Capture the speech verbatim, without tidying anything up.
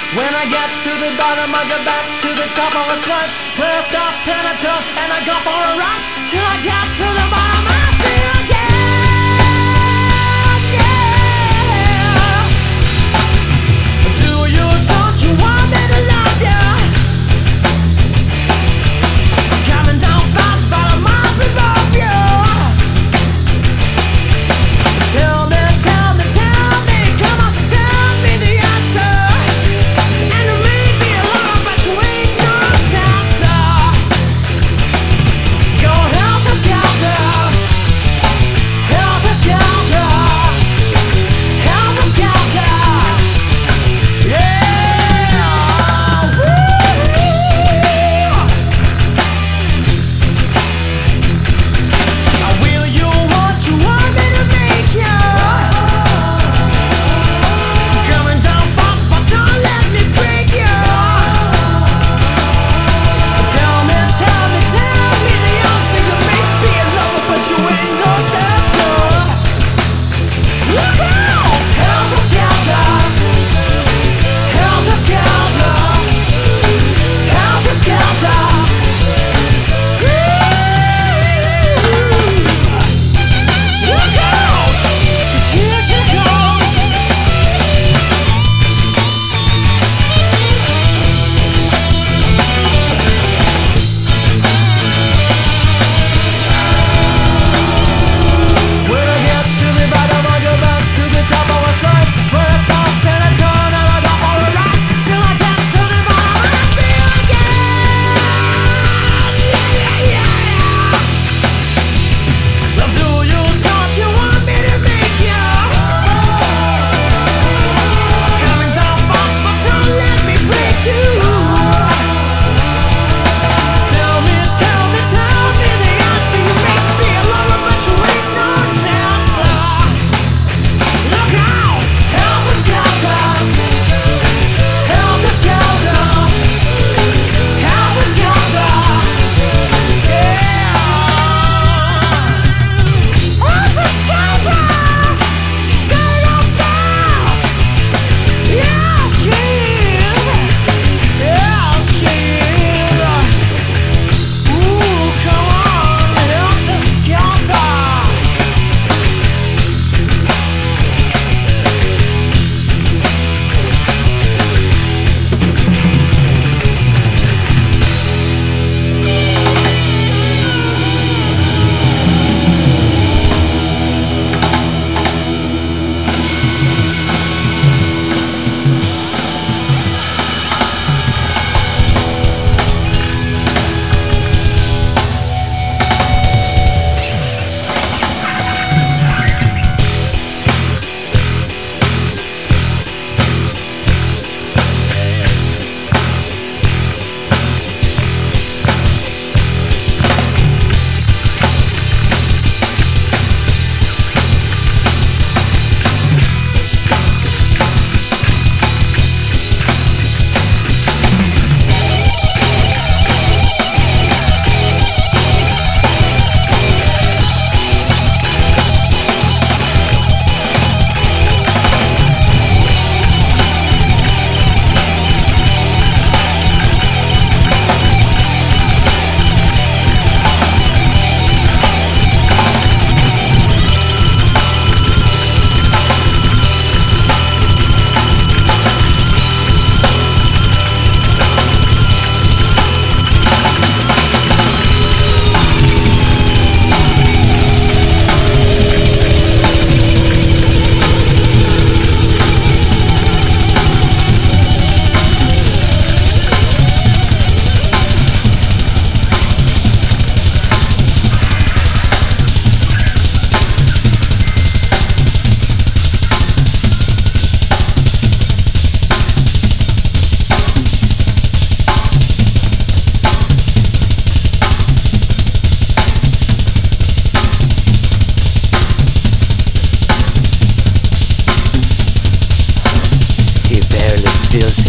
When I get to the bottom, I go back to the top of a slide. Where I stop and I turn and I go for a ride. Till I get to the bottom, I see you again. Yeah. Do you, don't you want me to love you? Coming down fast, but I'm miles above you. Tell me, tell me, tell me, come on, tell me the answer. And you may be alone, but you ain't no dancer. Go helter skelter, helter skelter, helter skelter. Yeah, woo! Will you what you want me to make you? Coming down fast, but don't let me break you. Tell me, tell me, tell me the answer. You may be a lover, but you ain't no dancer. Look out! Helter skelter, helter skelter, helter skelter. Look out! 'Cause here she comes. When I get to the bottom, I go back to the top of a slide. When I stop and I turn and I go for a ride. Till I get to the bottom, I see you again. Yeah, yeah, yeah. Well, do you, don't you want me to make you? Coming down fast, but don't let me break you. Tell me, tell me, tell me the answer. You may be a lover, but you ain't no dancer. Look out! Helter skelter, helter skelter, helter skelter. Yeah, helter skelter. She's going up fast. Yes, she is. Yes, she is. Ooh, come on, helter skelter. He barely feels